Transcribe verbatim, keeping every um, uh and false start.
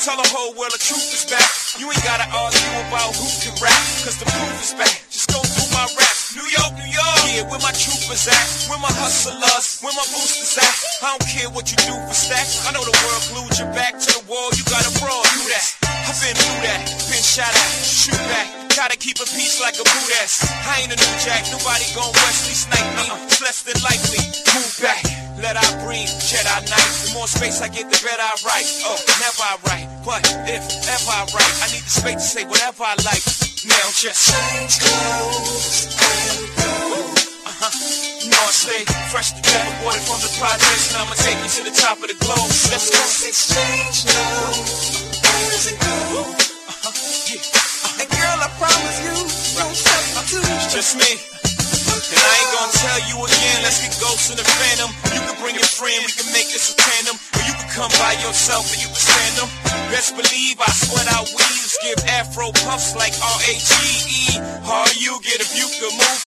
Tell the whole world the truth is back. You ain't gotta argue about who can rap, cause the proof is back. Just go through my raps. New York, New York, yeah, where my troopers at? Where my hustlers? Where my boosters at? I don't care what you do for stacks. I know the world glued your back to the wall. You gotta brawl, do that. I've been through that, been shot at, shoot back. Gotta keep a peace like a boot ass. I ain't a new jack, nobody gon' Wesley snipe me. It's less than likely. Move back, let I breathe, Jedi Knight. The more space I get, the better I write. Oh, never I write, but if ever I write, I need the space to say whatever I like. Now just change clothes and go. Uh-huh. You know I stay fresh to death, aborted from the projects, and I'ma take you to the top of the globe. Let's go. Let's exchange now. Where does it go? Uh-huh. Yeah. And girl, I promise you, don't substitute. It's just me. And I ain't gonna tell you again, let's get ghosts in the phantom. You can bring your friend, we can make this a tandem. Or you can come by yourself and you can stand them. Best believe I sweat out weaves, give afro puffs like R A G E. How you get if you could move